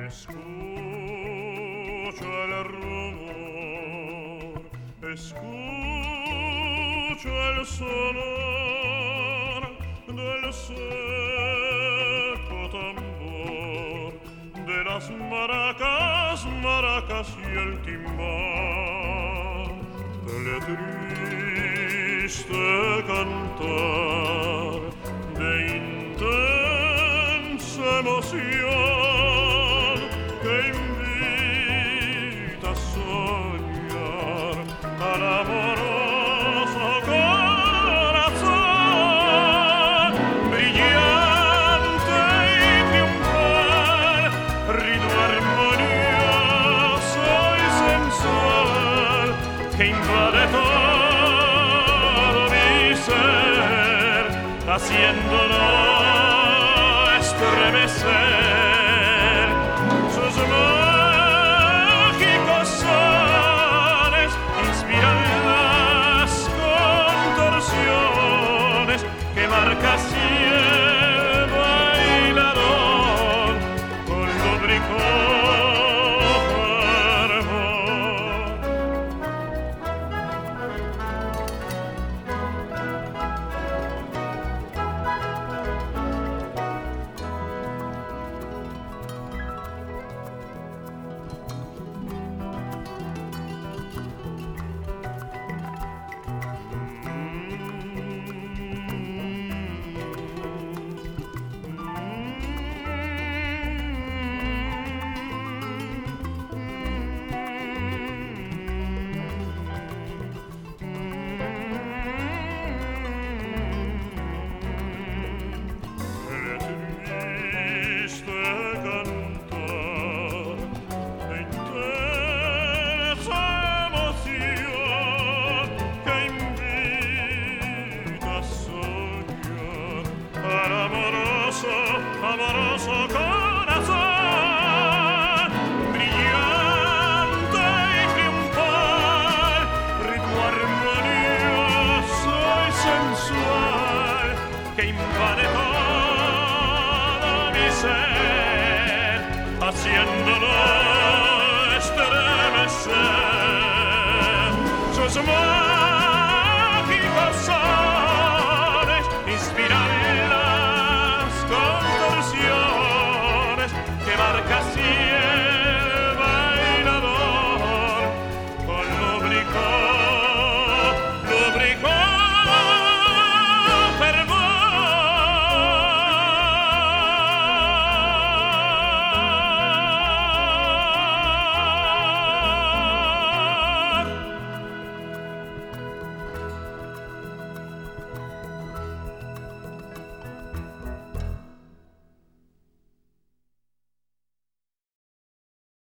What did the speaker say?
Escucho el rumor, escucho el sonor del seco tambor, de las maracas, maracas y el timbal, del triste cantar de intensa emoción que invita a soñar al amoroso corazón brillante y triunfal, ritmo armonioso y sensual que invade todo mi ser, haciéndolo estremecer. Sus mágicos sones inspiran las contorsiones que marca así el bailador con lúbrico amoroso corazón brillante y triunfal, ritmo armonioso y sensual que invade todo mi ser, haciéndolo estremecer. Sus manos